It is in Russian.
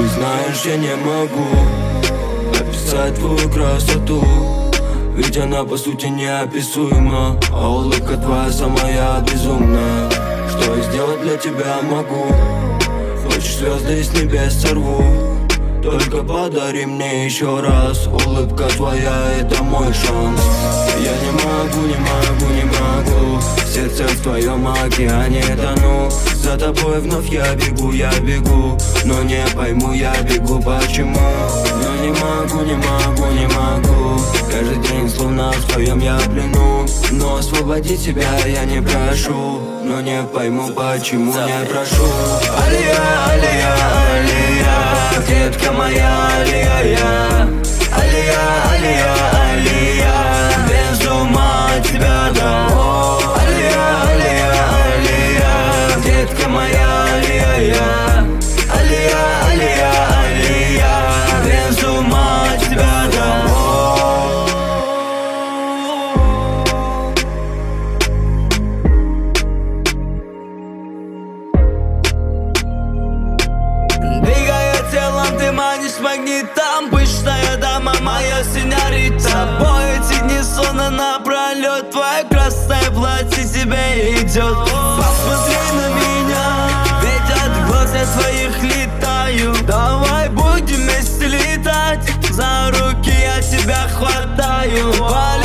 Ты знаешь, я не могу описать твою красоту, ведь она по сути неописуема, а улыбка твоя самая безумная. Что я сделать для тебя могу? Хочешь, звезды с небес сорву, только подари мне еще раз. Улыбка твоя — это мой шанс. Я не могу, не могу, не могу. Сердце в твоем океане тону. За тобой вновь я бегу, но не пойму я бегу почему. Но не могу, не могу, не могу. Каждый день словно в твоем я плену, но освободить себя я не прошу. Но не пойму почему не прошу. Алия, алия, алия, детка моя, алия, я. Алия, алия, алия, без ума от тебя, да. Алия, алия, алия, детка моя, алия, я. Алия, алия, алия, без ума от тебя, да. Телом ты манишь магнитом, пышная дама, моя сеньорита. Тобой эти дни сонно напролет, твое красное платье тебе идет. Посмотри на меня, ведь от глаз я твоих летаю. Давай будем вместе летать, за руки я тебя хватаю.